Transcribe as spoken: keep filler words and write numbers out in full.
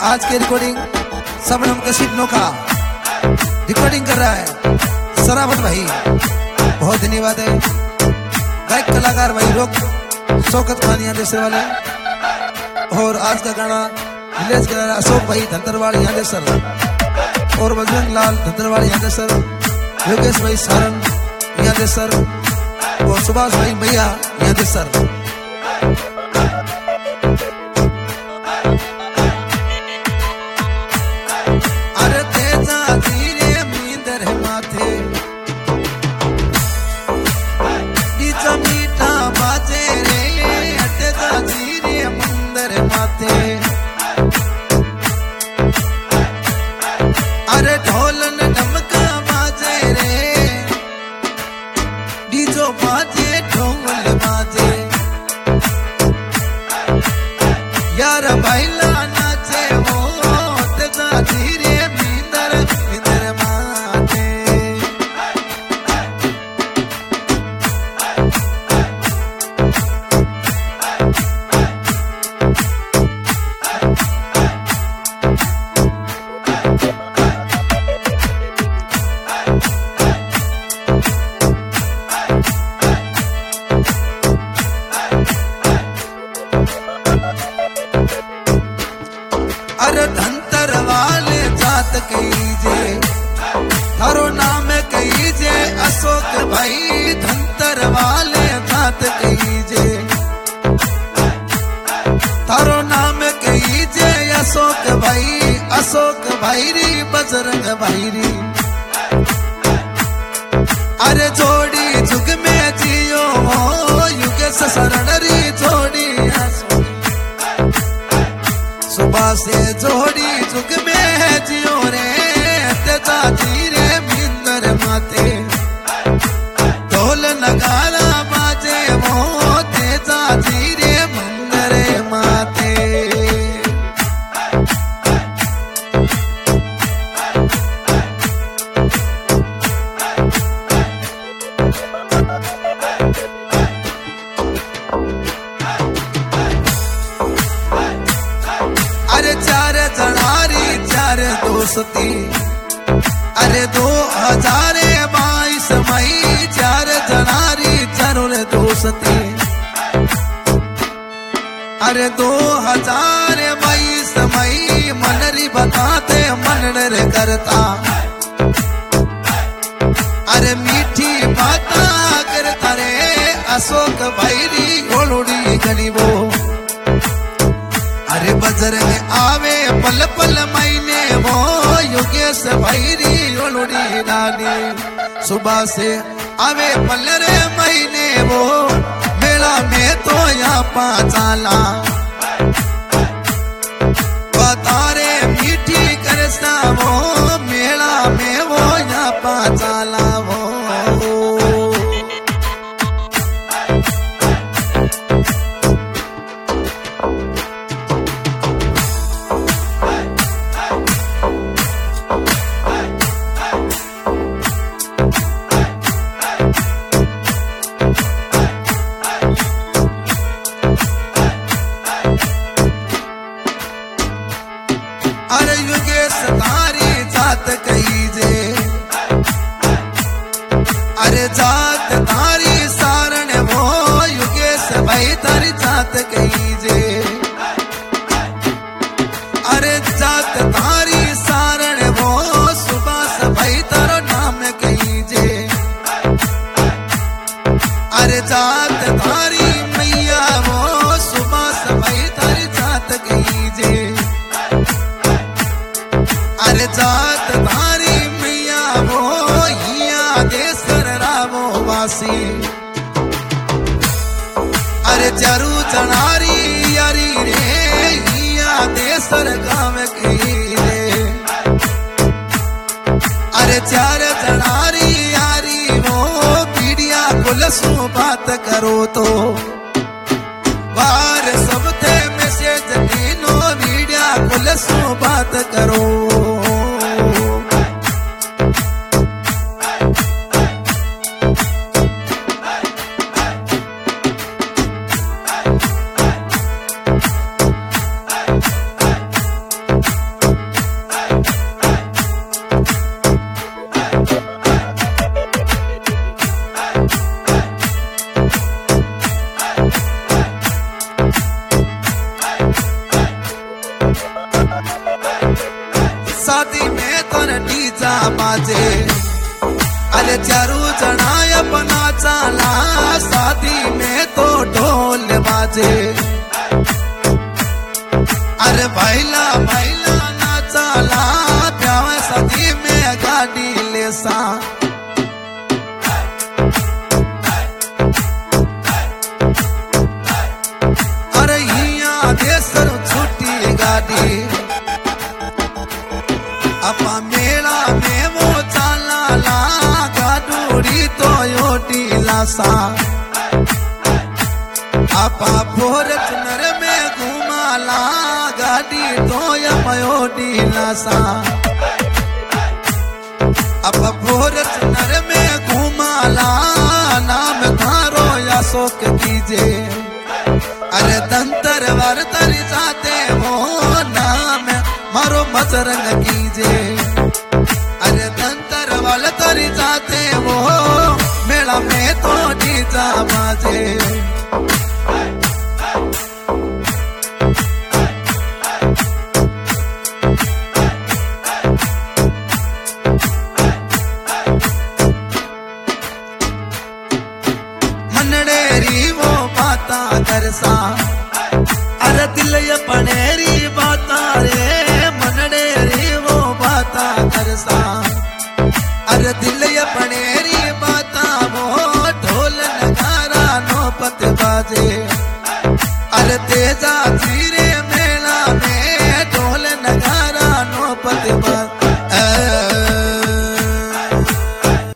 आज की recording Shabnam Kashif Nokha recording कर रहा है सरावत भाई, बहुत धन्यवाद है। गायक कलाकार भाई रोक शौकत खानिया जैसे वाले, और आज का गाना रिलीज कर रहा है अशोक भाई धंतरवाड़ी यादव सर, और बजरंग लाल धंतरवाड़ी यादव सर, योगेश भाई सारंग यादव सर, और सुभाष भाई भैया यादव सर। अरे तेजा धीरे मींदर माथे नीचा मीठा बाजे रे, तेजा धीरे मींदर माथे। अरे ढोलन डमका बाजे रे, डीजो बाजे ढोल बाजे, यार भाईला नाचे वो तेजा धीरे मींदर मींदर माथे। अरे धंतर वाले जात कहीजे, थारो नाम कहीजे अशोक भाई, धंतर वाले जात कहीजे, थारो नाम कहीजे अशोक भाई, अशोक भाई री बजरंग भाई री। अरे जोड़ी जुग में जियो युगेश शरण री जोड़ी, सुबह से जोड़ी जुग में जियो रे, तेजा धीरे मींदर माथे। ढोल नगारा बाजे वो तेजा धीरे मींदर माथे। अरे चार जनारी चार दोस्ती, अरे दो हजार बाईस मई, चार जनारी चारों दोस्ती। अरे दो हजार बाईस मई मनरी बताते मनर करता, अरे मीठी बाता करता रे अशोक भाई री गोलुड़ी गरीबो। अरे बजरंग आवे पल पल महीने वो योगेश भैरी ओलुड़ी रानी, सुबह से आवे पल रे महीने वो, मेला में तो यहाँ पाचाला बतारे मीठी करसा वो, मेला में वो यहाँ पाचाला वो। अरे युगेश तारी जात कहीजे, अरे जात तारी सारण वो युगेश भाई तारी जात कहीजे। अरे जात तारी सारण वो सुभाष भाई तारो नाम कहीजे। अरे जात तारी मैया वो सुभाष भाई तारी जात कहीजे। अरे जात धारी मैया वो हिया देसर रावो वासी, अरे चारू जनारी यारी रे हिया देसर गाँव की रे। अरे चार जनारी यारी वो पीड़िया कुलसू बात करो तो, बार सब थे मैसेज तीनों वीडिया कुलसू बात करो। शादी में तर डीजा बाजे अरे चारू जनाय बना चाला शादी में तो ढोल बाजे अरे भाईला भाईला ना चाला ब्याह शादी में गाड़ी ले सा अरे यहाँ देसर छुट्टी गाड़ी अपा मेला में वो चाला ला गाडूरी तो योटी लासा आपा फोर्चुनर में घुमाला गाड़ी तो योटी लासा आपा फोर्चुनर में घुमाला नाम थारो या शोक कीजे अरे दंतर वर तरी जाते हो नाम मारो मजरंग कीजे अरे दंतर वाल तरी जाते वो मेला में तो डीजा बाजे मनडेरी वो बाता करसा अरे दिल ये पनेरी बाता रे मनडेरी वो बाता करसा अरे दिल ये पनेरी बाता वो ढोल नगारा नौपत बाजे